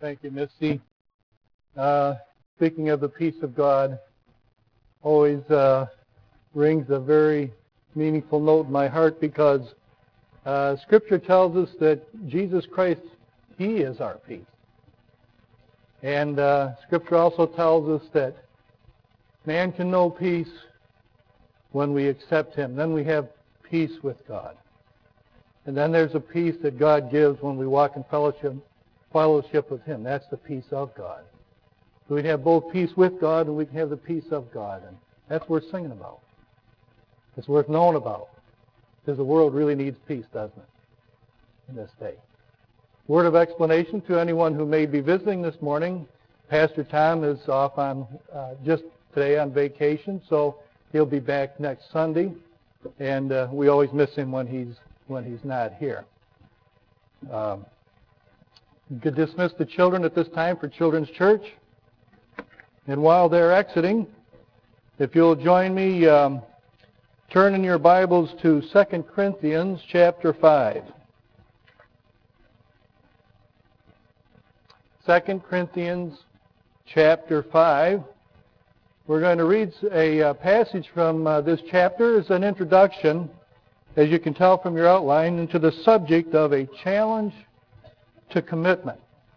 Thank you, Misty. Speaking of the peace of God, always rings a very meaningful note in my heart because Scripture tells us that Jesus Christ, He is our peace. And Scripture also tells us that man can know peace when we accept Him. Then we have peace with God. And then there's a peace that God gives when we walk in fellowship with Him. That's the peace of God. So we have both peace with God and we can have the peace of God. And that's worth singing about. It's worth knowing about. Because the world really needs peace, doesn't it, in this day. Word of explanation to anyone who may be visiting this morning. Pastor Tom is off on just today on vacation, so he'll be back next Sunday. And we always miss him when he's not here. You could dismiss the children at this time for Children's Church. And while they're exiting, if you'll join me, turn in your Bibles to 2 Corinthians chapter 5. 2 Corinthians chapter 5. We're going to read a passage from this chapter as an introduction, as you can tell from your outline, into the subject of a challenge to commitment.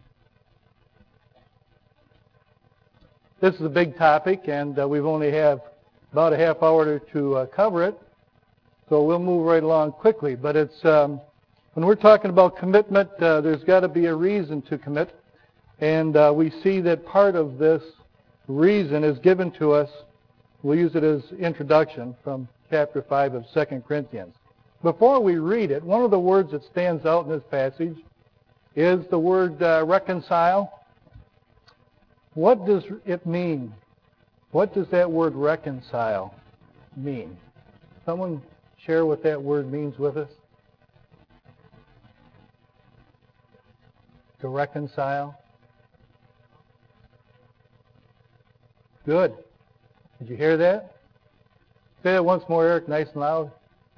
This is a big topic, and we've only have about a half hour to cover it, so we'll move right along quickly. But it's when we're talking about commitment, there's got to be a reason to commit, and we see that part of this reason is given to us. We'll use it as introduction from chapter 5 of 2 Corinthians. Before we read it, one of the words that stands out in this passage is the word reconcile. What does it mean? What does that word reconcile mean? Someone share what that word means with us? To reconcile? Good. Did you hear that? Say that once more, Eric, nice and loud.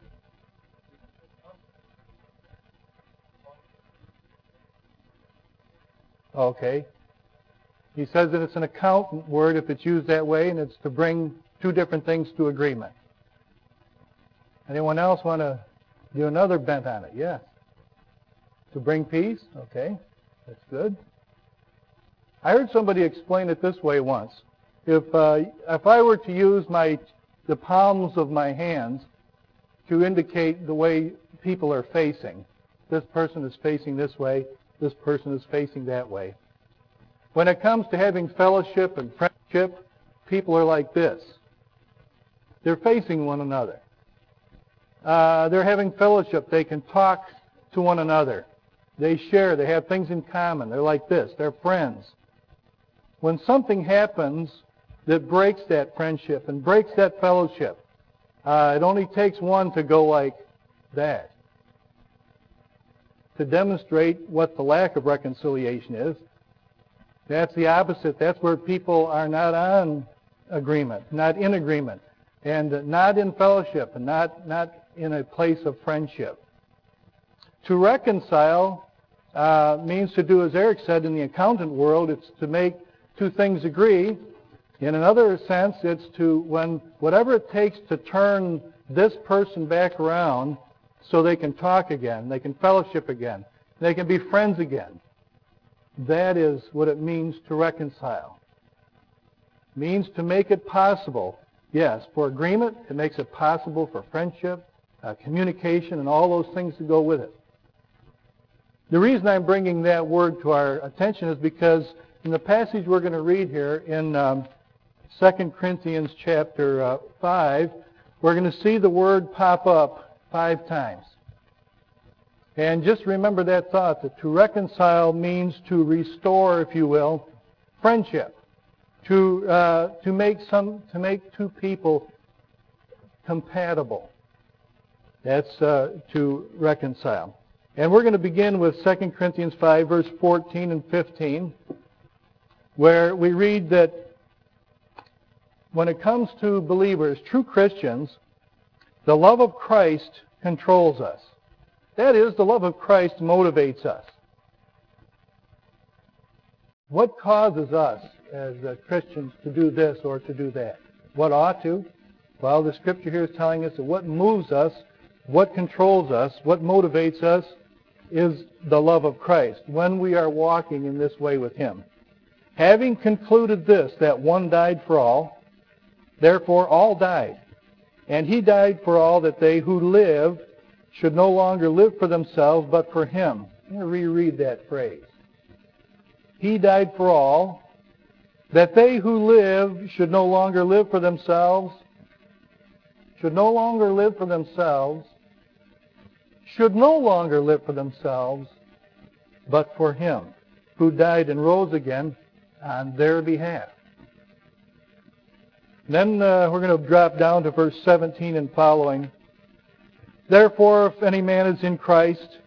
Okay. He says that it's an accountant word if it's used that way, and it's to bring two different things to agreement. Anyone else want to do another bent on it? Yes. To bring peace? Okay. That's good. I heard somebody explain it this way once. If I were to use the palms of my hands to indicate the way people are facing, this person is facing this way, this person is facing that way. When it comes to having fellowship and friendship, people are like this. They're facing one another. They're having fellowship. They can talk to one another. They share. They have things in common. They're like this. They're friends. When something happens that breaks that friendship and breaks that fellowship, it only takes one to go like that to demonstrate what the lack of reconciliation is. That's the opposite. That's where people are not on agreement, not in agreement, and not in fellowship, and not in a place of friendship. To reconcile means to do, as Eric said, in the accountant world, it's to make two things agree. In another sense, it's to, whatever it takes to turn this person back around so they can talk again, they can fellowship again, they can be friends again. That is what it means to reconcile. It means to make it possible. Yes, for agreement, it makes it possible for friendship, communication, and all those things that go with it. The reason I'm bringing that word to our attention is because in the passage we're going to read here in 2 Corinthians chapter 5, we're going to see the word pop up 5 times. And just remember that thought, that to reconcile means to restore, if you will, friendship. To make two people compatible. That's to reconcile. And we're going to begin with 2 Corinthians 5, verse 14 and 15, where we read that when it comes to believers, true Christians, the love of Christ controls us. That is, the love of Christ motivates us. What causes us as Christians to do this or to do that? What ought to? Well, the Scripture here is telling us that what moves us, what controls us, what motivates us is the love of Christ when we are walking in this way with Him. Having concluded this, that one died for all, therefore all died. And He died for all, that they who live should no longer live for themselves, but for Him. I'm going to reread that phrase. He died for all, that they who live should no longer live for themselves, should no longer live for themselves, but for Him who died and rose again on their behalf. Then we're going to drop down to verse 17 and following. Therefore, if any man is in Christ,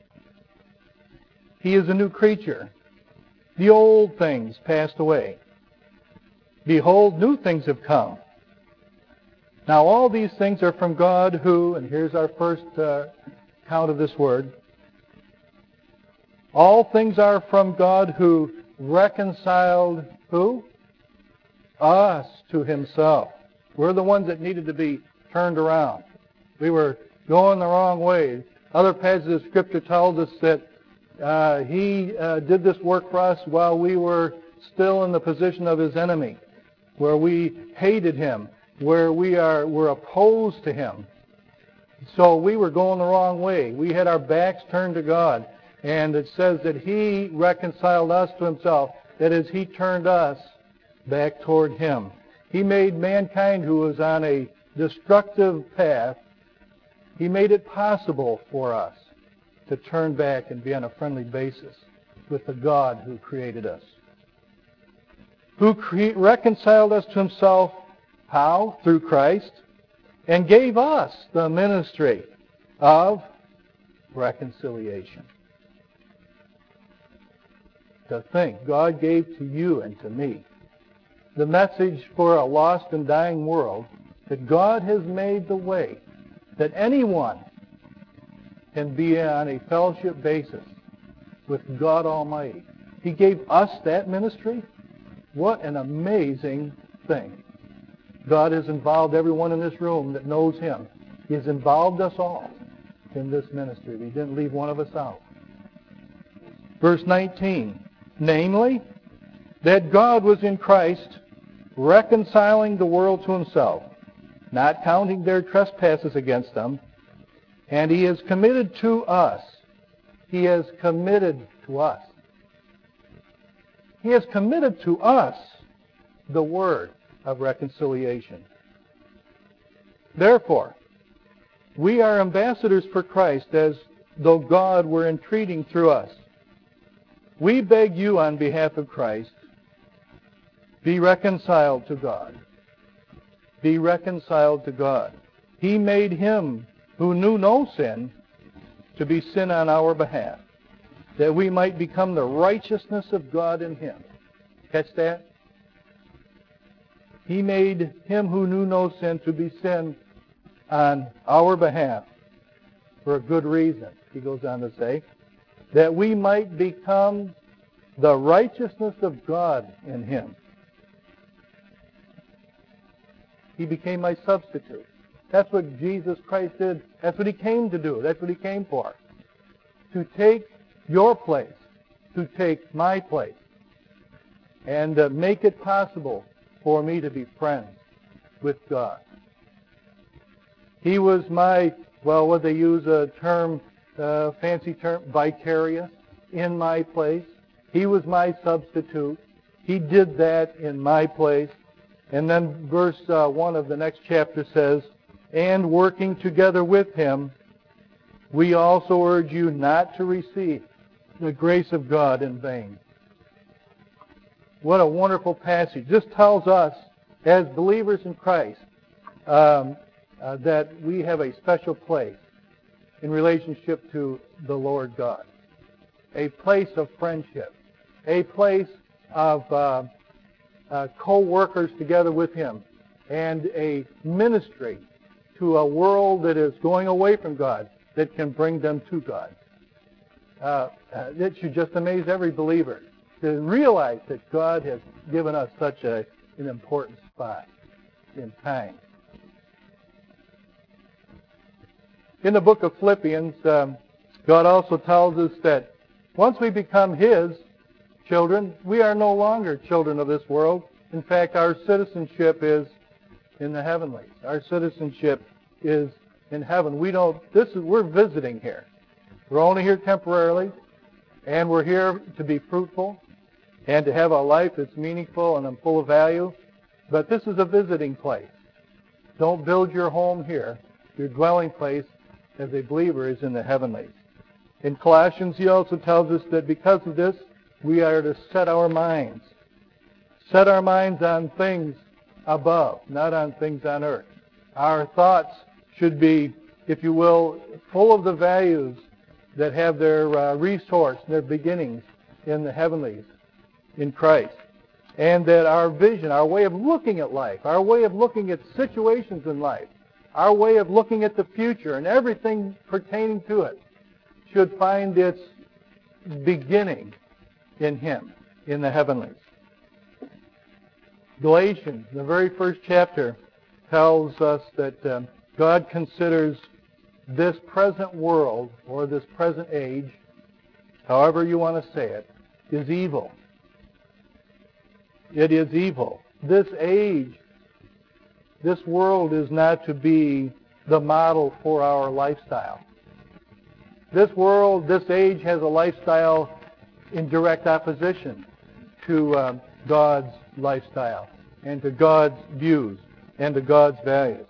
he is a new creature. The old things passed away. Behold, new things have come. Now all these things are from God who, and here's our first count of this word, all things are from God who reconciled who? Us to Himself. We're the ones that needed to be turned around. We were going the wrong way. Other passages of Scripture tells us that He did this work for us while we were still in the position of His enemy, where we hated Him, where we're opposed to Him. So we were going the wrong way. We had our backs turned to God. And it says that He reconciled us to Himself. That is, He turned us back toward Him. He made mankind who was on a destructive path, He made it possible for us to turn back and be on a friendly basis with the God who created us. Who reconciled us to Himself, how? Through Christ, and gave us the ministry of reconciliation. To think God gave to you and to me the message for a lost and dying world that God has made the way that anyone can be on a fellowship basis with God Almighty. He gave us that ministry. What an amazing thing. God has involved everyone in this room that knows Him. He has involved us all in this ministry. He didn't leave one of us out. Verse 19, namely, that God was in Christ reconciling the world to Himself, not counting their trespasses against them, and He has committed to us. He has committed to us. He has committed to us the word of reconciliation. Therefore, we are ambassadors for Christ, as though God were entreating through us. We beg you on behalf of Christ, be reconciled to God. Be reconciled to God. He made Him who knew no sin to be sin on our behalf, that we might become the righteousness of God in Him. Catch that? He made Him who knew no sin to be sin on our behalf for a good reason, he goes on to say, that we might become the righteousness of God in Him. He became my substitute. That's what Jesus Christ did. That's what He came to do. That's what He came for. To take your place, to take my place, and make it possible for me to be friends with God. He was my, well, what they use a term, fancy term, vicarious, in my place. He was my substitute. He did that in my place. And then verse 1 of the next chapter says, and working together with Him, we also urge you not to receive the grace of God in vain. What a wonderful passage. This tells us, as believers in Christ, that we have a special place in relationship to the Lord God. A place of friendship. A place of co-workers together with Him. And a ministry to a world that is going away from God that can bring them to God. It should just amaze every believer to realize that God has given us such an important spot in time. In the book of Philippians, God also tells us that once we become His children, we are no longer children of this world. In fact, our citizenship is in the heavenlies. Our citizenship is in heaven. We're visiting here. We're only here temporarily, and we're here to be fruitful and to have a life that's meaningful and full of value. But this is a visiting place. Don't build your home here. Your dwelling place as a believer is in the heavenlies. In Colossians, he also tells us that because of this, we are to set our minds on things above, not on things on earth. Our thoughts should be, if you will, full of the values that have their resource, their beginnings in the heavenlies, in Christ. And that our vision, our way of looking at life, our way of looking at situations in life, our way of looking at the future and everything pertaining to it should find its beginning in Him, in the heavenlies. Galatians, the very first chapter, tells us that God considers this present world, or this present age, however you want to say it, is evil. It is evil. This age, this world is not to be the model for our lifestyle. This world, this age has a lifestyle in direct opposition to God's lifestyle and to God's views and to God's values.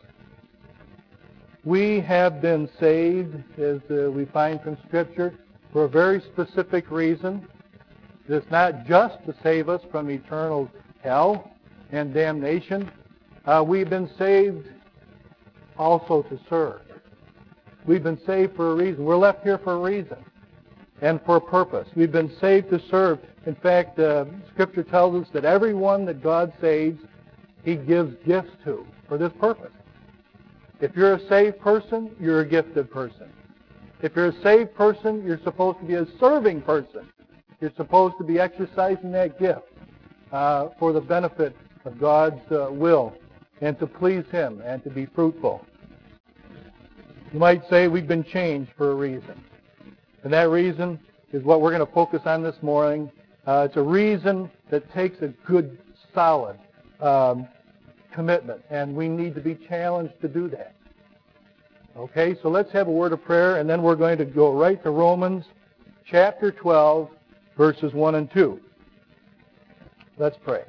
We have been saved, as we find from Scripture, for a very specific reason. It's not just to save us from eternal hell and damnation. We've been saved also to serve. We've been saved for a reason. We're left here for a reason and for a purpose. We've been saved to serve. In fact, Scripture tells us that everyone that God saves, He gives gifts to for this purpose. If you're a saved person, you're a gifted person. If you're a saved person, you're supposed to be a serving person. You're supposed to be exercising that gift for the benefit of God's will and to please Him and to be fruitful. You might say we've been changed for a reason. And that reason is what we're going to focus on this morning. It's a reason that takes a good, solid commitment, and we need to be challenged to do that. Okay, so let's have a word of prayer, and then we're going to go right to Romans chapter 12, verses 1 and 2. Let's pray.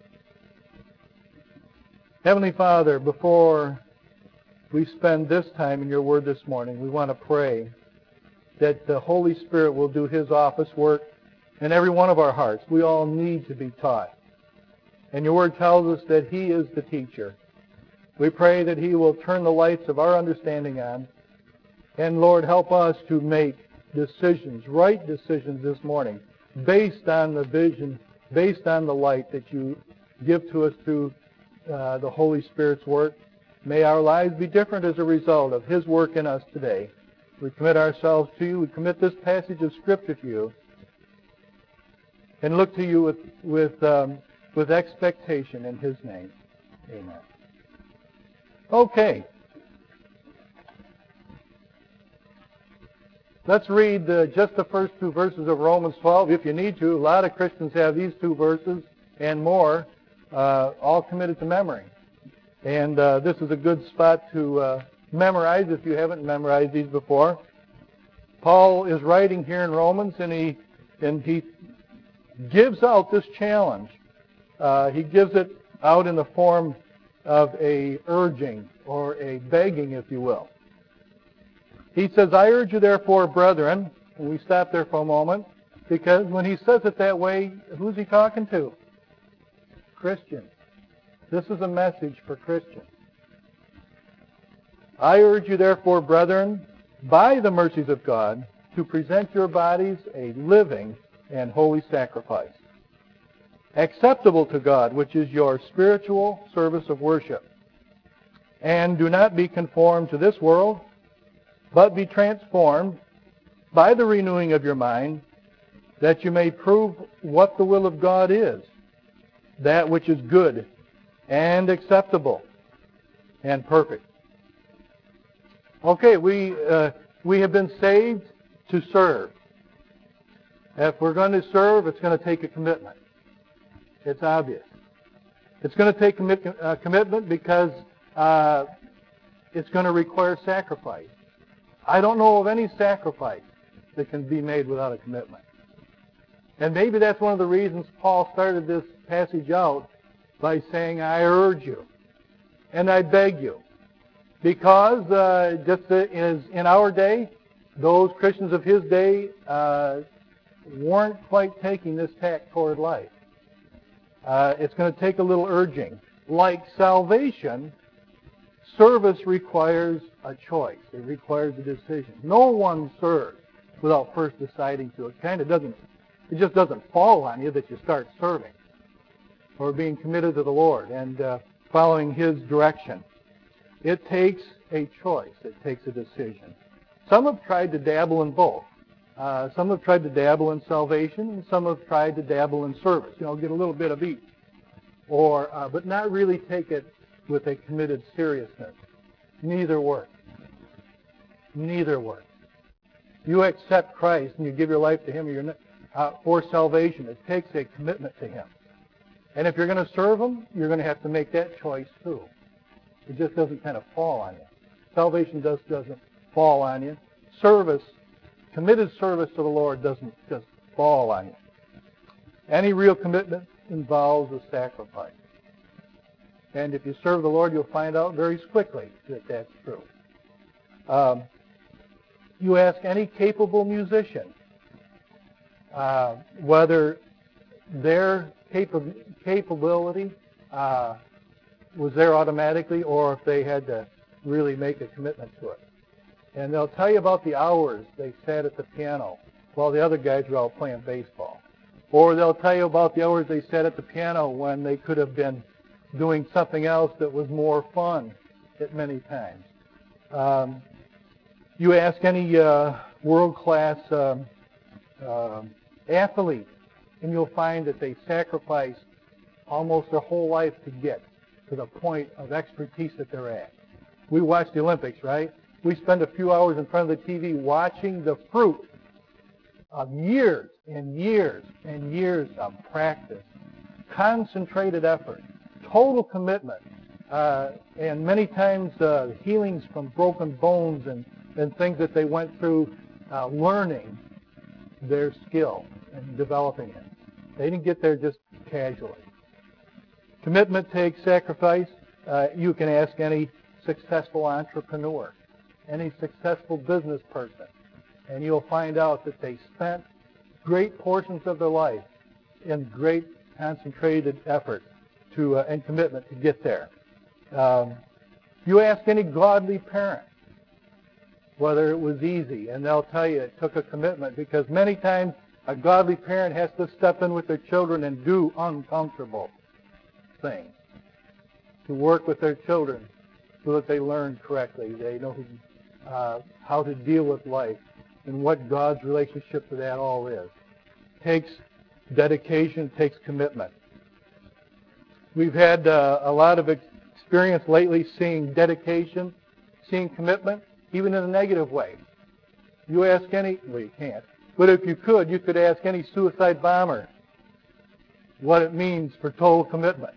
Heavenly Father, before we spend this time in your word this morning, we want to pray that the Holy Spirit will do His office work in every one of our hearts. We all need to be taught. And your word tells us that He is the teacher. We pray that He will turn the lights of our understanding on. And Lord, help us to make decisions, right decisions this morning, based on the vision, based on the light that you give to us through the Holy Spirit's work. May our lives be different as a result of His work in us today. We commit ourselves to you. We commit this passage of Scripture to you and look to you with expectation in His name. Amen. Okay. Let's read just the first two verses of Romans 12, if you need to. A lot of Christians have these two verses and more, all committed to memory. And this is a good spot to memorize if you haven't memorized these before. Paul is writing here in Romans, and he gives out this challenge. He gives it out in the form of a urging or a begging, if you will. He says, I urge you therefore, brethren, and we stop there for a moment, because when he says it that way, who's he talking to? Christians. This is a message for Christians. I urge you therefore, brethren, by the mercies of God, to present your bodies a living and holy sacrifice, acceptable to God, which is your spiritual service of worship. And do not be conformed to this world, but be transformed by the renewing of your mind, that you may prove what the will of God is, that which is good and acceptable and perfect. Okay, we have been saved to serve. If we're going to serve, it's going to take a commitment. It's obvious. It's going to take commitment because it's going to require sacrifice. I don't know of any sacrifice that can be made without a commitment. And maybe that's one of the reasons Paul started this passage out by saying, I urge you and I beg you. Because just as in our day, those Christians of his day weren't quite taking this tack toward life. It's going to take a little urging. Like salvation, service requires a choice. It requires a decision. No one serves without first deciding to. It just doesn't fall on you that you start serving or being committed to the Lord and following his direction. It takes a choice. It takes a decision. Some have tried to dabble in both. Some have tried to dabble in salvation, and some have tried to dabble in service. Get a little bit of each, but not really take it with a committed seriousness. Neither works. Neither works. You accept Christ and you give your life to him for salvation. It takes a commitment to him. And if you're going to serve him, you're going to have to make that choice too. It just doesn't kind of fall on you. Salvation just doesn't fall on you. Committed service to the Lord doesn't just fall on you. Any real commitment involves a sacrifice. And if you serve the Lord, you'll find out very quickly that that's true. You ask any capable musician whether their capability was there automatically or if they had to really make a commitment to it. And they'll tell you about the hours they sat at the piano while the other guys were out playing baseball. Or they'll tell you about the hours they sat at the piano when they could have been doing something else that was more fun at many times. You ask any world-class athlete, and you'll find that they sacrifice almost their whole life to get to the point of expertise that they're at. We watch the Olympics, right? We spend a few hours in front of the TV watching the fruit of years and years and years of practice, concentrated effort, total commitment, and many times healings from broken bones and things that they went through learning their skill and developing it. They didn't get there just casually. Commitment takes sacrifice. You can ask any successful entrepreneur, any successful business person, and you'll find out that they spent great portions of their life in great concentrated effort and commitment to get there. You ask any godly parent whether it was easy, and they'll tell you it took a commitment, because many times a godly parent has to step in with their children and do uncomfortable things, to work with their children so that they learn correctly. They know how to deal with life and what God's relationship to that all is. Takes dedication, takes commitment. We've had a lot of experience lately seeing dedication, seeing commitment, even in a negative way. You ask well, you can't, but if you could ask any suicide bomber what it means for total commitment.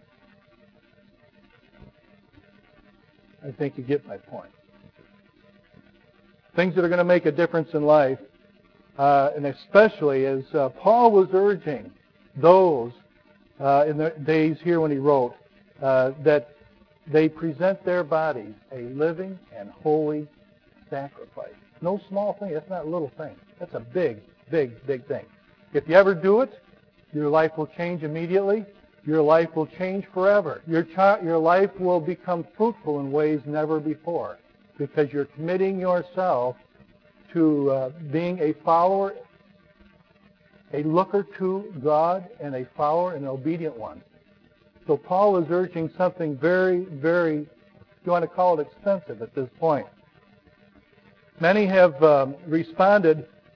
I think you get my point. Things that are going to make a difference in life, and especially as Paul was urging those in the days here when he wrote, that they present their bodies a living and holy sacrifice. No small thing. That's not a little thing. That's a big, big, big thing. If you ever do it, your life will change immediately. Your life will change forever. Your life will become fruitful in ways never before, because you're committing yourself to being a follower, a looker to God, and a follower, and an obedient one. So Paul is urging something very, very, if you want to call it expensive at this point. Many have responded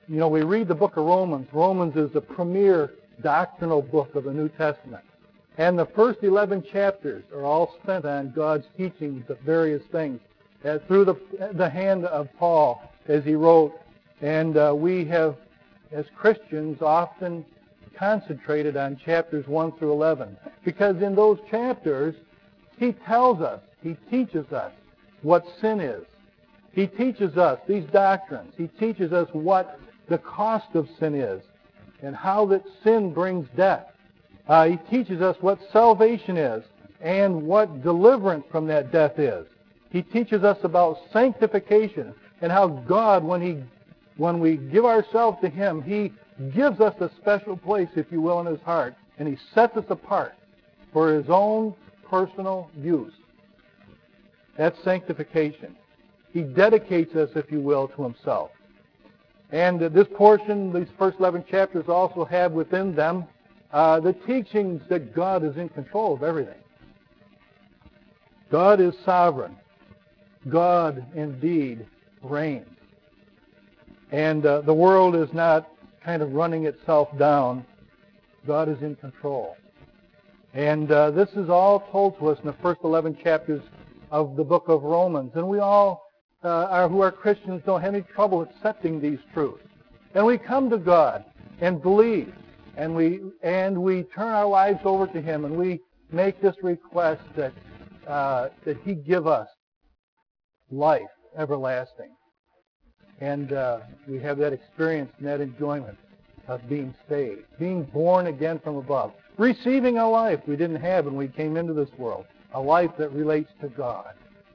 we read the book of Romans. Romans is the premier doctrinal book of the New Testament. And the first 11 chapters are all spent on God's teachings of various things through the hand of Paul as he wrote. And we have, as Christians, often concentrated on chapters 1 through 11. Because in those chapters, he tells us, he teaches us what sin is. He teaches us these doctrines. He teaches us what the cost of sin is and how that sin brings death. He teaches us what salvation is and what deliverance from that death is. He teaches us about sanctification and how God, when we give ourselves to Him, He gives us a special place, if you will, in His heart, and He sets us apart for His own personal use. That's sanctification. He dedicates us, if you will, to Himself. And this portion, these first 11 chapters also have within them the teachings that God is in control of everything. God is sovereign. God indeed reigns. And the world is not kind of running itself down. God is in control. And this is all told to us in the first 11 chapters of the book of Romans. And we all who are Christians don't have any trouble accepting these truths. And we come to God and believe. And we turn our lives over to Him, and we make this request that He give us life everlasting. And we have that experience and that enjoyment of being saved, being born again from above, receiving a life we didn't have when we came into this world, a life that relates to God.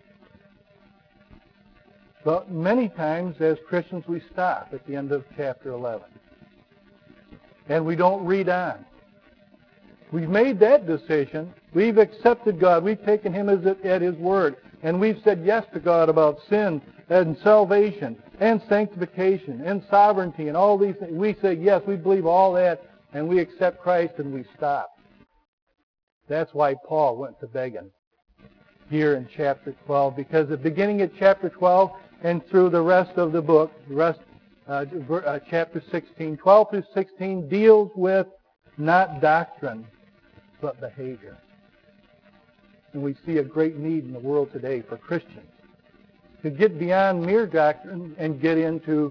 But many times as Christians we stop at the end of chapter 11. And we don't read on. We've made that decision. We've accepted God. We've taken Him at His word. And we've said yes to God about sin and salvation and sanctification and sovereignty and all these things. We say yes, we believe all that, and we accept Christ and we stop. That's why Paul went to begging here in chapter 12, because the beginning of chapter 12 and through the rest of the book, chapter 16, 12 through 16 deals with not doctrine, but behavior. And we see a great need in the world today for Christians to get beyond mere doctrine and get into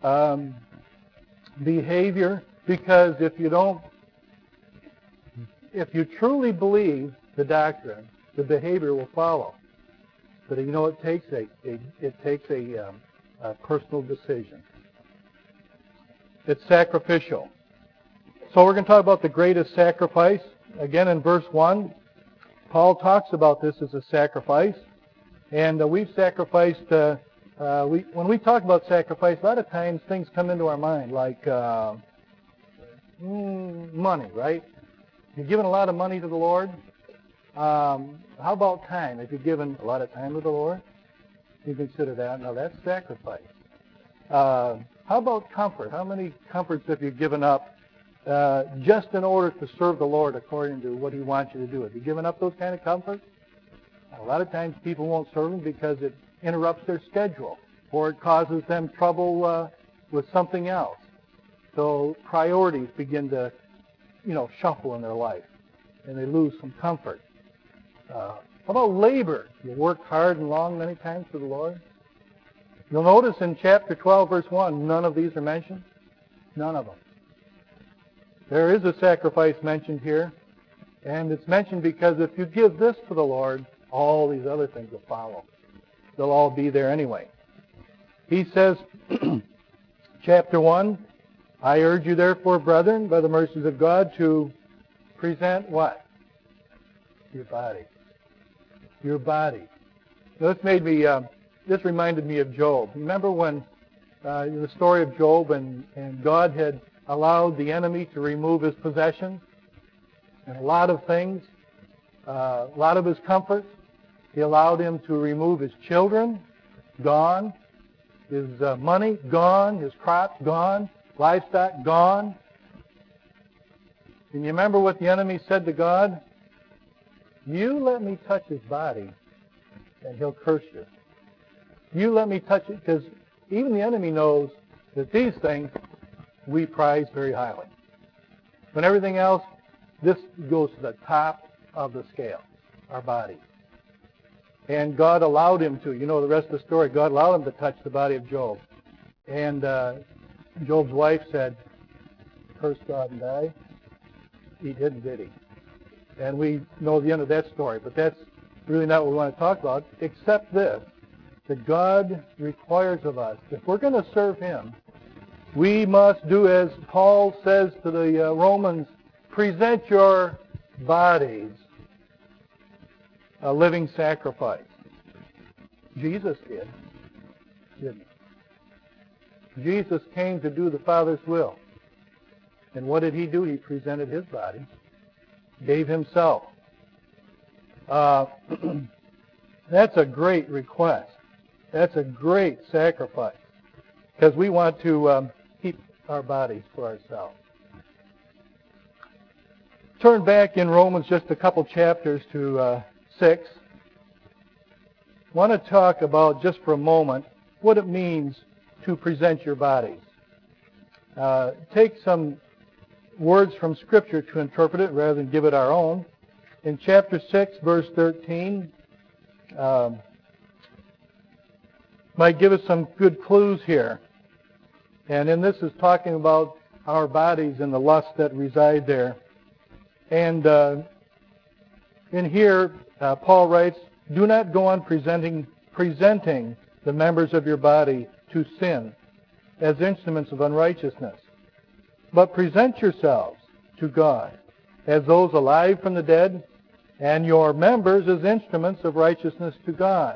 behavior, because if you truly believe the doctrine, the behavior will follow. But it takes a personal decision. It's sacrificial. So we're going to talk about the greatest sacrifice. Again, in verse 1, Paul talks about this as a sacrifice. And we've sacrificed, when we talk about sacrifice, a lot of times things come into our mind, like money, right? You've given a lot of money to the Lord. How about time? Have you given a lot of time to the Lord? You consider that? Now that's sacrifice. How about comfort? How many comforts have you given up just in order to serve the Lord according to what He wants you to do? Have you given up those kind of comforts? A lot of times people won't serve Him because it interrupts their schedule or it causes them trouble with something else. So priorities begin to, shuffle in their life, and they lose some comfort. How about labor? You work hard and long many times for the Lord. You'll notice in chapter 12, verse 1, none of these are mentioned. None of them. There is a sacrifice mentioned here, and it's mentioned because if you give this to the Lord, all these other things will follow. They'll all be there anyway. He says, chapter 1, I urge you therefore, brethren, by the mercies of God, to present what? Your body. Your body. Now, this reminded me of Job. Remember when the story of Job and God had allowed the enemy to remove his possessions and a lot of things, a lot of his comforts. He allowed him to remove his children, gone, his money, gone, his crops, gone, livestock, gone. And you remember what the enemy said to God? You let me touch his body, and he'll curse you. You let me touch it, because even the enemy knows that these things we prize very highly. When everything else, this goes to the top of the scale, our body. And God allowed him to. You know the rest of the story. God allowed him to touch the body of Job. And Job's wife said, curse God and die. He didn't, did he? And we know the end of that story. But that's really not what we want to talk about, except this, that God requires of us, if we're going to serve him, we must do as Paul says to the Romans, present your bodies a living sacrifice. Jesus did, didn't he? Jesus came to do the Father's will. And what did he do? He presented his body, gave himself. That's a great request. That's a great sacrifice. Because we want to keep our bodies for ourselves. Turn back in Romans just a couple chapters to 6. I want to talk about, just for a moment, what it means to present your bodies. Take some words from Scripture to interpret it rather than give it our own. In chapter 6, verse 13, might give us some good clues here. And in this is talking about our bodies and the lust that reside there. And in here, Paul writes, do not go on presenting the members of your body to sin as instruments of unrighteousness, but present yourselves to God as those alive from the dead, and your members as instruments of righteousness to God.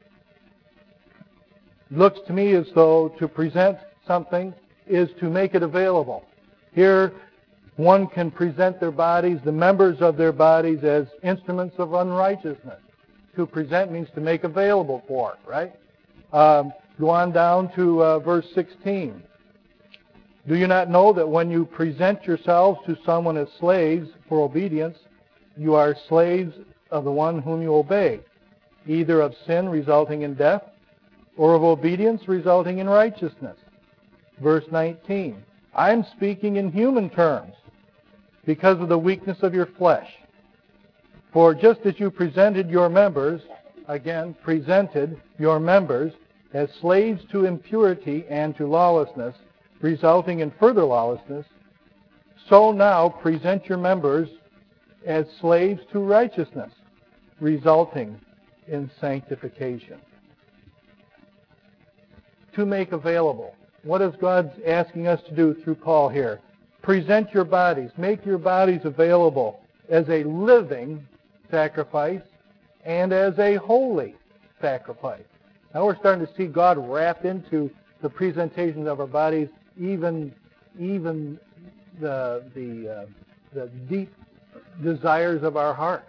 It looks to me as though to present something is to make it available. Here, one can present their bodies, the members of their bodies, as instruments of unrighteousness. To present means to make available for, right? Go on down to verse 16. Do you not know that when you present yourselves to someone as slaves for obedience, you are slaves of the one whom you obey, either of sin resulting in death, or of obedience resulting in righteousness? Verse 19. I'm speaking in human terms because of the weakness of your flesh. For just as you presented your members, again, presented your members as slaves to impurity and to lawlessness, resulting in further lawlessness, so now present your members as slaves to righteousness, resulting in sanctification. To make available. What is God asking us to do through Paul here? Present your bodies. Make your bodies available as a living sacrifice and as a holy sacrifice. Now we're starting to see God wrap into the presentation of our bodies, even the deep desires of our heart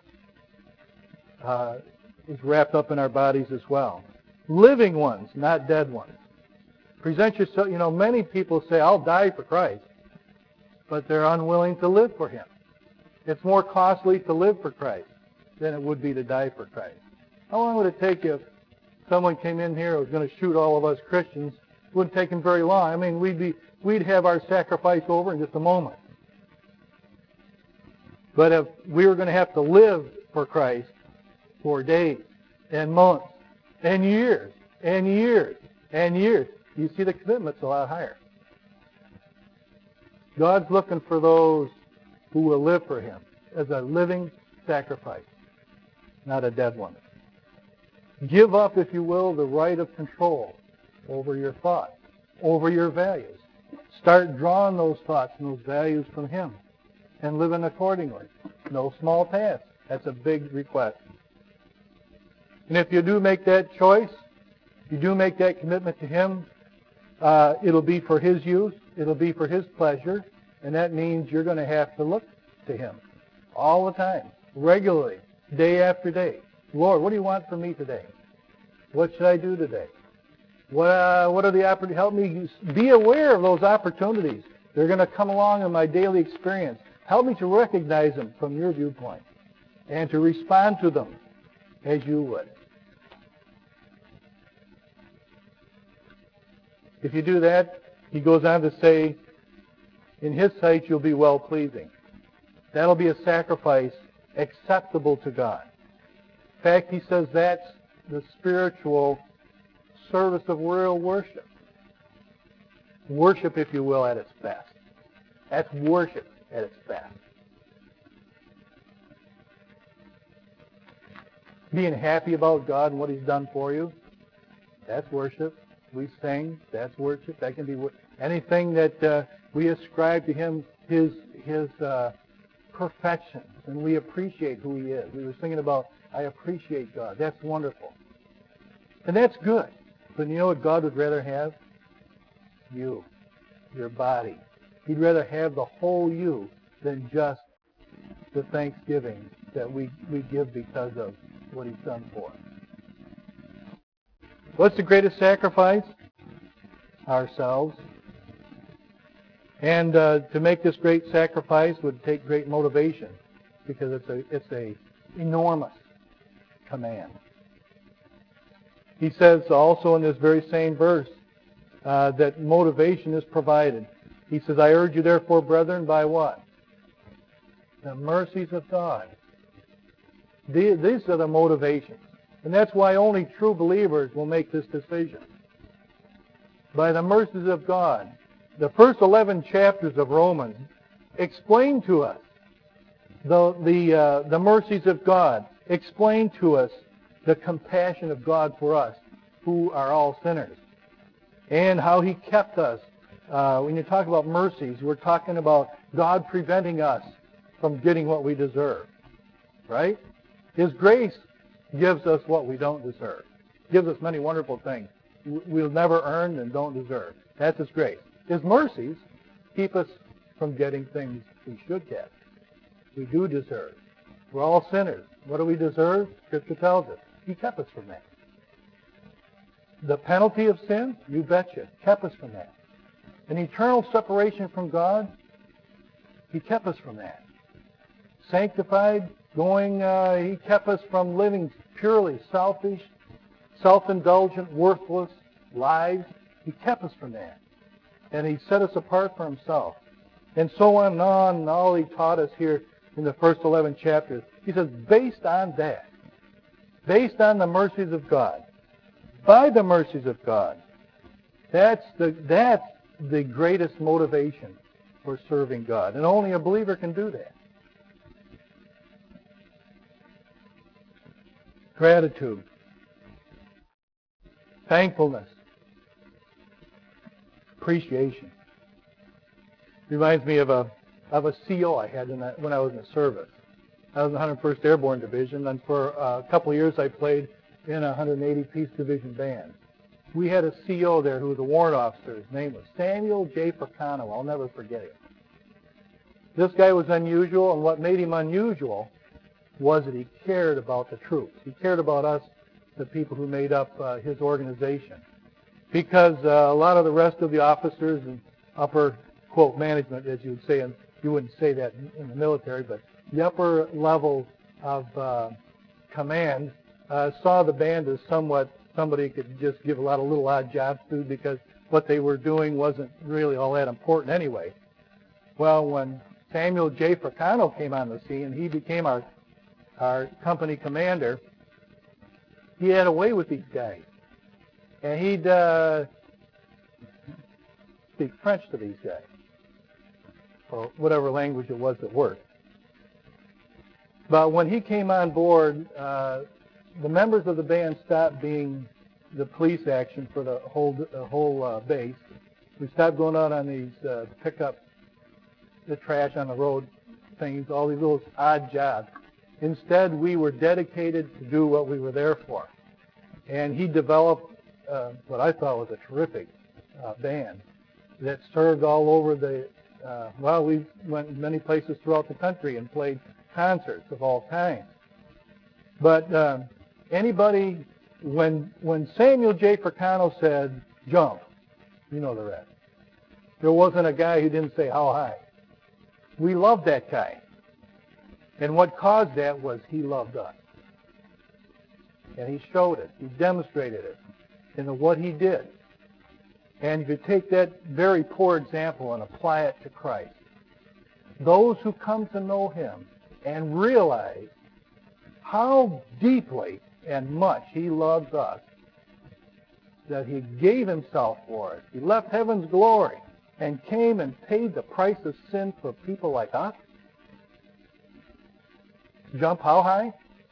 is wrapped up in our bodies as well. Living ones, not dead ones. Present yourself. You know, many people say, I'll die for Christ, but they're unwilling to live for him. It's more costly to live for Christ than it would be to die for Christ. How long would it take if someone came in here who was going to shoot all of us Christians? It wouldn't take him very long. I mean, we'd have our sacrifice over in just a moment. But if we were going to have to live for Christ for days and months and years and years and years, you see the commitment's a lot higher. God's looking for those who will live for him as a living sacrifice, not a dead one. Give up, if you will, the right of control over your thoughts, over your values. Start drawing those thoughts and those values from him and living accordingly. No small task. That's a big request. And if you do make that choice, you do make that commitment to him, it'll be for his use, it'll be for his pleasure, and that means you're going to have to look to him all the time, regularly, day after day. Lord, what do you want from me today? What should I do today? What are the opportunities? Help me be aware of those opportunities. They're going to come along in my daily experience. Help me to recognize them from your viewpoint and to respond to them as you would. If you do that, he goes on to say, in His sight you'll be well-pleasing. That'll be a sacrifice acceptable to God. In fact, he says that's the spiritual service of real worship. Worship, if you will, at its best. That's worship at its best. Being happy about God and what He's done for you, that's worship. We sing, that's worship. That can be anything that we ascribe to Him, His perfections, and we appreciate who He is. We were singing about, I appreciate God. That's wonderful. And that's good. But you know what God would rather have? You, your body. He'd rather have the whole you than just the thanksgiving that we give because of what He's done for us. What's the greatest sacrifice? Ourselves. And to make this great sacrifice would take great motivation because it's a enormous command. He says also in this very same verse that motivation is provided. He says, I urge you therefore, brethren, by what? The mercies of God. These are the motivations. And that's why only true believers will make this decision. By the mercies of God. The first 11 chapters of Romans explain to us the mercies of God, explain to us the compassion of God for us, who are all sinners, and how He kept us. When you talk about mercies, we're talking about God preventing us from getting what we deserve, right? His grace gives us what we don't deserve, gives us many wonderful things we'll never earn and don't deserve. That's His grace. His mercies keep us from getting things we should get. We do deserve. We're all sinners. What do we deserve? Scripture tells us. He kept us from that. The penalty of sin? You betcha. Kept us from that. An eternal separation from God? He kept us from that. Sanctified, He kept us from living purely selfish, self-indulgent, worthless lives. He kept us from that. And He set us apart for Himself. And so on and on, and all He taught us here in the first 11 chapters. He says, based on that, based on the mercies of God, by the mercies of God, that's the greatest motivation for serving God. And only a believer can do that. Gratitude. Thankfulness. Appreciation. Reminds me of a CO I had when I was in the service. I was in the 101st Airborne Division, and for a couple of years I played in a 180-piece division band. We had a CO there who was a warrant officer. His name was Samuel J. Fricano. I'll never forget him. This guy was unusual, and what made him unusual was that he cared about the troops. He cared about us, the people who made up his organization. Because a lot of the rest of the officers and upper, quote, management, as you would say, and you wouldn't say that in the military, but the upper level of command saw the band as somewhat somebody could just give a lot of little odd jobs to because what they were doing wasn't really all that important anyway. Well, when Samuel J. Fricano came on the scene and he became our company commander, he had a way with these guys. And he'd speak French to these guys, or whatever language it was that worked. But when he came on board, the members of the band stopped being the police action for the whole base. We stopped going out on these pick up the trash on the road things, all these little odd jobs. Instead, we were dedicated to do what we were there for. And he developed what I thought was a terrific band that served all over we went many places throughout the country and played concerts of all kinds. But anybody, when Samuel J. Fricano said, jump, you know the rest. There wasn't a guy who didn't say, how high. We loved that guy. And what caused that was he loved us. And he showed it. He demonstrated it in what he did. And if you take that very poor example and apply it to Christ, those who come to know him and realize how deeply and much he loves us, that he gave himself for us. He left heaven's glory and came and paid the price of sin for people like us. Jump how high?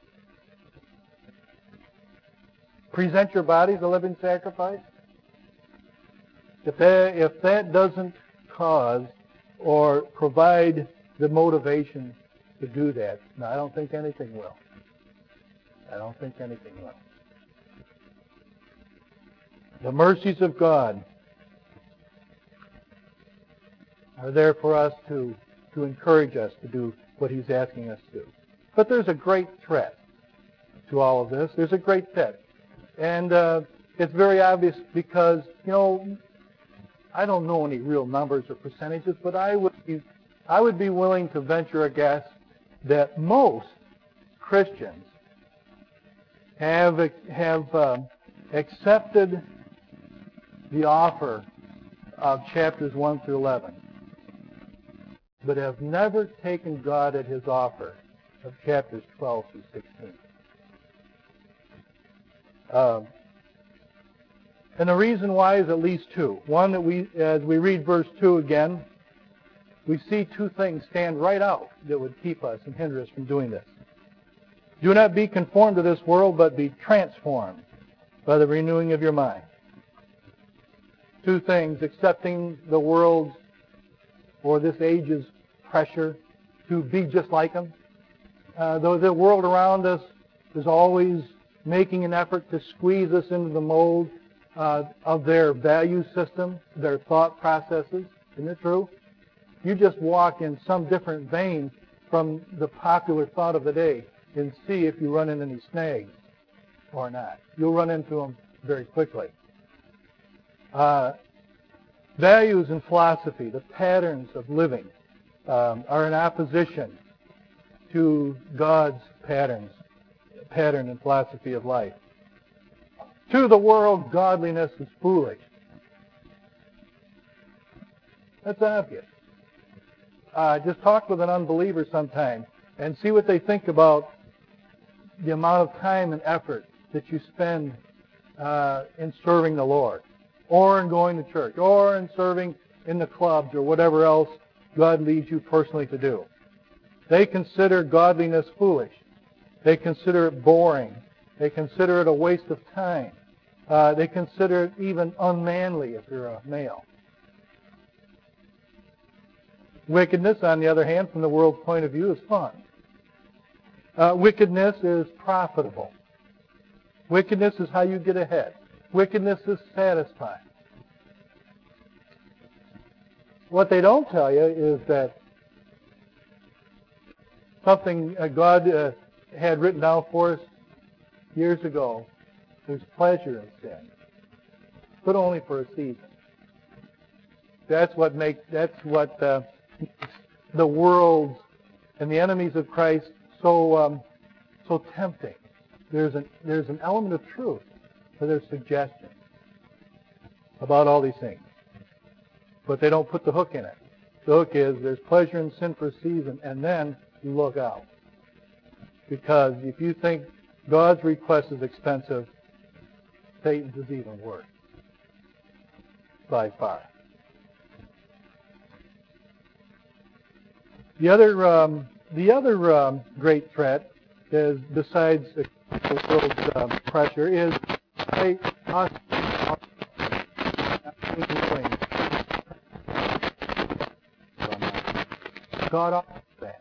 Present your bodies a living sacrifice? If that doesn't cause or provide the motivation to do that, no, I don't think anything will. I don't think anything will. The mercies of God are there for us to encourage us to do what he's asking us to do. But there's a great threat to all of this. There's a great threat. And it's very obvious because, I don't know any real numbers or percentages, but I would be willing to venture a guess that most Christians have accepted the offer of chapters 1 through 11, but have never taken God at his offer of chapters 12 through 16. And the reason why is at least two. One, that as we read verse 2 again, we see two things stand right out that would keep us and hinder us from doing this. Do not be conformed to this world, but be transformed by the renewing of your mind. Two things: accepting the world's or this age's pressure to be just like them. Though the world around us is always making an effort to squeeze us into the mold of their value system, their thought processes. Isn't it true? You just walk in some different vein from the popular thought of the day and see if you run into any snags or not. You'll run into them very quickly. Values and philosophy, the patterns of living, are in opposition to God's pattern and philosophy of life. To the world, godliness is foolish. That's obvious. Just talk with an unbeliever sometime and see what they think about the amount of time and effort that you spend in serving the Lord, or in going to church, or in serving in the clubs, or whatever else God leads you personally to do. They consider godliness foolish. They consider it boring. They consider it a waste of time. They consider it even unmanly if you're a male. Wickedness, on the other hand, from the world's point of view, is fun. Wickedness is profitable. Wickedness is how you get ahead. Wickedness is satisfying. What they don't tell you is that something God had written down for us years ago. There's pleasure in sin, but only for a season. That's what the world and the enemies of Christ so tempting. There's an element of truth to their suggestion about all these things, but they don't put the hook in it. The hook is there's pleasure in sin for a season, and then you look out, because if you think God's request is expensive, Satan's is even worse, by far. The other great threat is, besides the world's pressure, is us God offers that,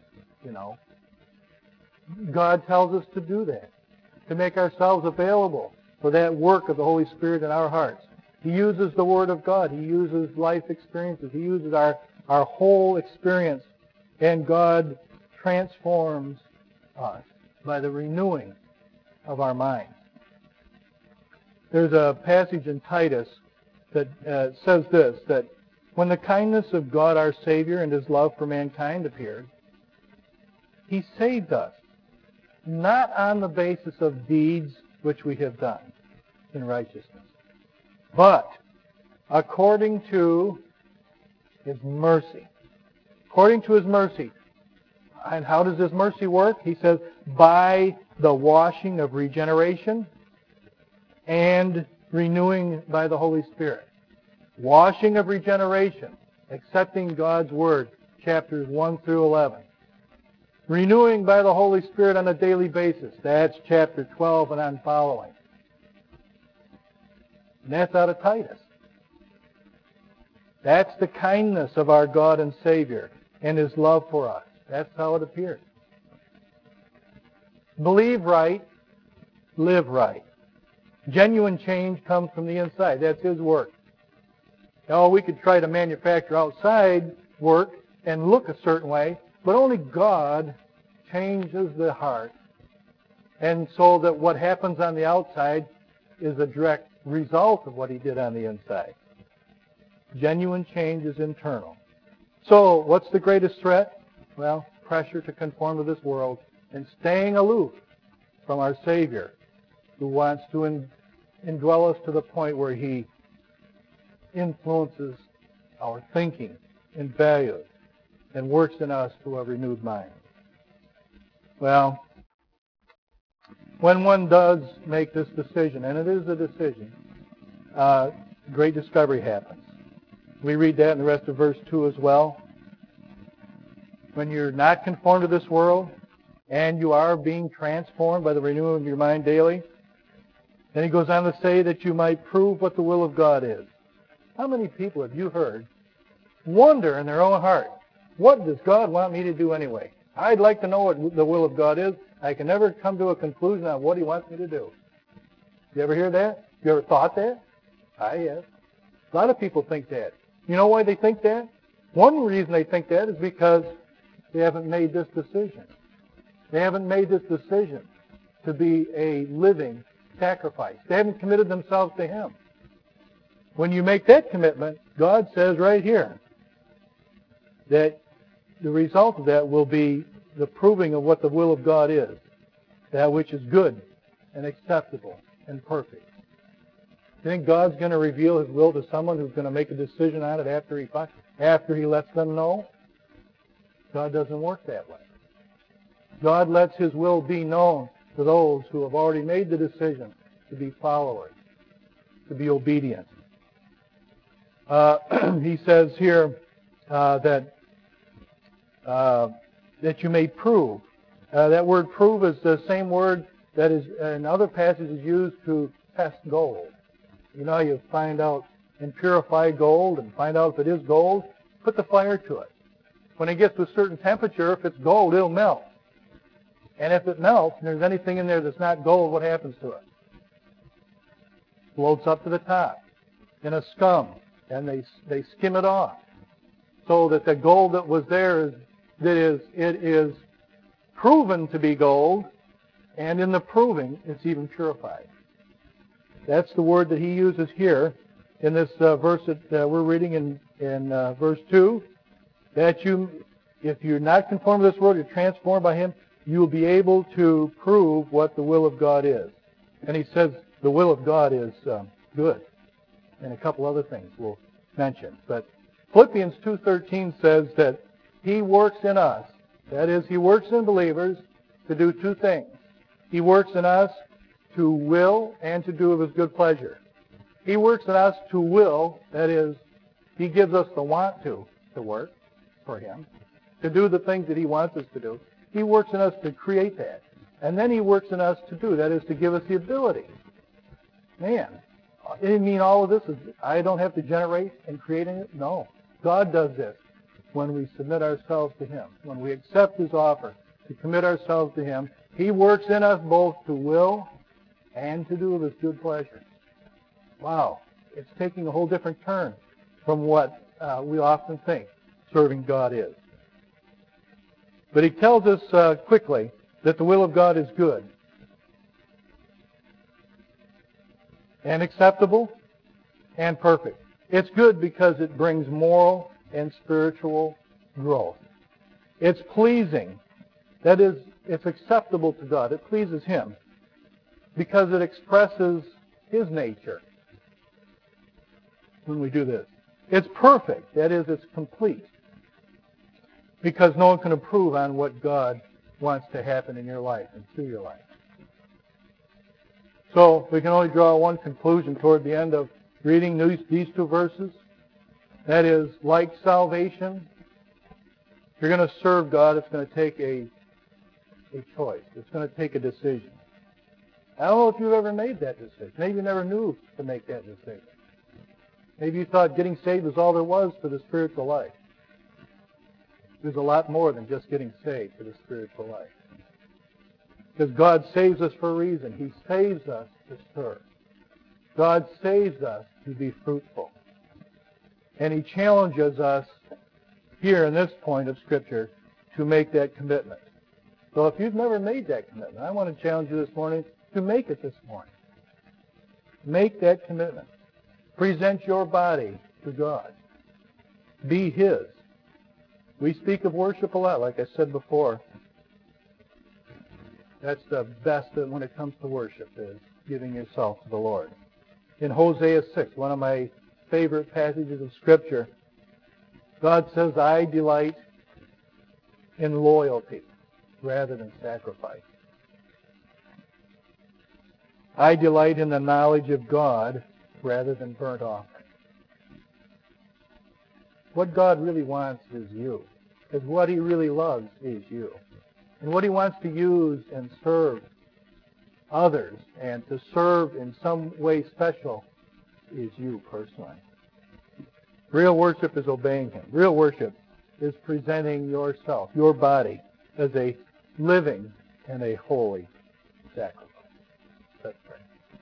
God tells us to do that, to make ourselves available for that work of the Holy Spirit in our hearts. He uses the Word of God. He uses life experiences. He uses our whole experience, and God transforms us by the renewing of our minds. There's a passage in Titus that says this, that when the kindness of God our Savior and his love for mankind appeared, he saved us, not on the basis of deeds which we have done in righteousness, but according to His mercy. According to His mercy. And how does His mercy work? He says, by the washing of regeneration and renewing by the Holy Spirit. Washing of regeneration, accepting God's Word, chapters 1 through 11. Renewing by the Holy Spirit on a daily basis. That's chapter 12 and on following. And that's out of Titus. That's the kindness of our God and Savior and His love for us. That's how it appears. Believe right, live right. Genuine change comes from the inside. That's His work. Now, we could try to manufacture outside work and look a certain way, but only God changes the heart. And so that what happens on the outside is a direct result of what He did on the inside. Genuine change is internal. So, what's the greatest threat? Well, pressure to conform to this world and staying aloof from our Savior, who wants to indwell us to the point where He influences our thinking and values and works in us to a renewed mind. Well, when one does make this decision, and it is a decision, great discovery happens. We read that in the rest of verse 2 as well. When you're not conformed to this world and you are being transformed by the renewing of your mind daily, then he goes on to say that you might prove what the will of God is. How many people have you heard wonder in their own heart, what does God want me to do anyway? I'd like to know what the will of God is. I can never come to a conclusion on what He wants me to do. You ever hear that? You ever thought that? I have. A lot of people think that. You know why they think that? One reason they think that is because they haven't made this decision. They haven't made this decision to be a living sacrifice. They haven't committed themselves to Him. When you make that commitment, God says right here that the result of that will be the proving of what the will of God is, that which is good and acceptable and perfect. You think God's going to reveal His will to someone who's going to make a decision on it after He lets them know? God doesn't work that way. God lets His will be known to those who have already made the decision to be followers, to be obedient. He says here that you may prove. That word prove is the same word that is in other passages used to test gold. You know, you find out and purify gold and find out if it is gold, put the fire to it. When it gets to a certain temperature, if it's gold, it'll melt. And if it melts and there's anything in there that's not gold, what happens to it? Floats up to the top in a scum, and they skim it off so that the gold that was there it is proven to be gold, and in the proving, it's even purified. That's the word that he uses here in this verse that we're reading in verse 2, that if you're not conformed to this world, you're transformed by Him, you will be able to prove what the will of God is. And he says the will of God is good, and a couple other things we'll mention. But Philippians 2:13 says that He works in us. That is, He works in believers to do two things. He works in us to will and to do of His good pleasure. He works in us to will, that is, He gives us the want to work for Him, to do the things that He wants us to do. He works in us to create that. And then He works in us to do, that is, to give us the ability. Man, it didn't mean all of this is, I don't have to generate and create it. No. God does this when we submit ourselves to Him, when we accept His offer to commit ourselves to Him. He works in us both to will and to do of His good pleasure. Wow. It's taking a whole different turn from what we often think serving God is. But he tells us quickly that the will of God is good and acceptable and perfect. It's good because it brings moral and spiritual growth. It's pleasing. That is, it's acceptable to God. It pleases Him because it expresses His nature. when we do this. It's perfect. That is, it's complete. Because no one can improve on what God wants to happen in your life and through your life. So we can only draw one conclusion toward the end of reading these two verses. That is, like salvation, if you're going to serve God, it's going to take a choice. It's going to take a decision. I don't know if you've ever made that decision. Maybe you never knew to make that decision. Maybe you thought getting saved was all there was to the spiritual life. There's a lot more than just getting saved to the spiritual life. Because God saves us for a reason. He saves us to serve. God saves us to be fruitful. And He challenges us here in this point of Scripture to make that commitment. So if you've never made that commitment, I want to challenge you this morning to make it this morning. Make that commitment. Present your body to God. Be His. We speak of worship a lot, like I said before. That's the best when it comes to worship, is giving yourself to the Lord. In Hosea 6, one of my favorite passages of Scripture, God says, I delight in loyalty rather than sacrifice. I delight in the knowledge of God rather than burnt offering. What God really wants is you. Because what He really loves is you. And what He wants to use and serve others and to serve in some way special is you personally. Real worship is obeying Him. Real worship is presenting yourself, your body, as a living and a holy sacrifice. Let's pray.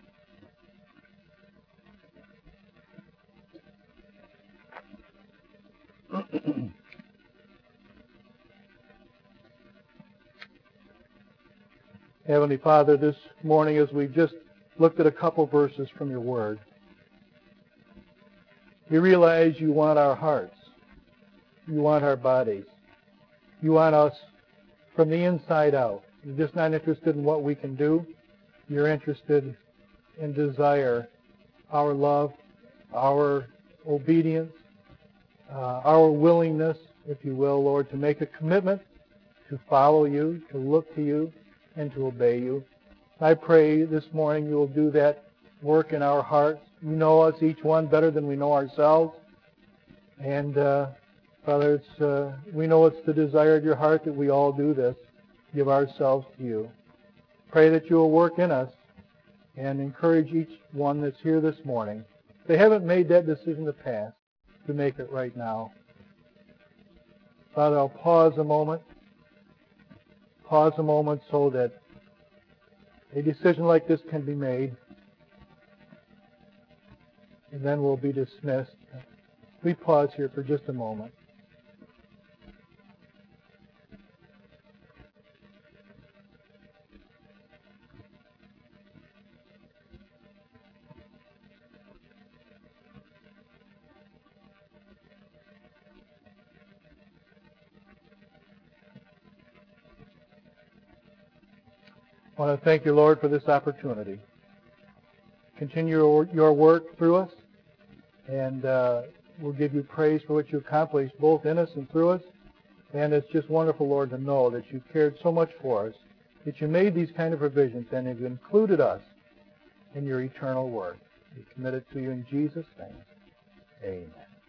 Heavenly Father, this morning as we've just looked at a couple verses from your Word, we realize you want our hearts. You want our bodies. You want us from the inside out. You're just not interested in what we can do. You're interested and desire our love, our obedience, our willingness, if you will, Lord, to make a commitment to follow you, to look to you, and to obey you. I pray this morning you will do that work in our hearts. You know us, each one, better than we know ourselves. And, Father, we know it's the desire of your heart that we all do this, give ourselves to you. Pray that you will work in us and encourage each one that's here this morning. If they haven't made that decision in the past, to make it right now. Father, I'll pause a moment so that a decision like this can be made, and then we'll be dismissed. We pause here for just a moment. I want to thank you, Lord, for this opportunity. Continue your work through us, and we'll give you praise for what you accomplished both in us and through us. And it's just wonderful, Lord, to know that you cared so much for us, that you made these kind of provisions, and have included us in your eternal work. We commit it to you in Jesus' name. Amen.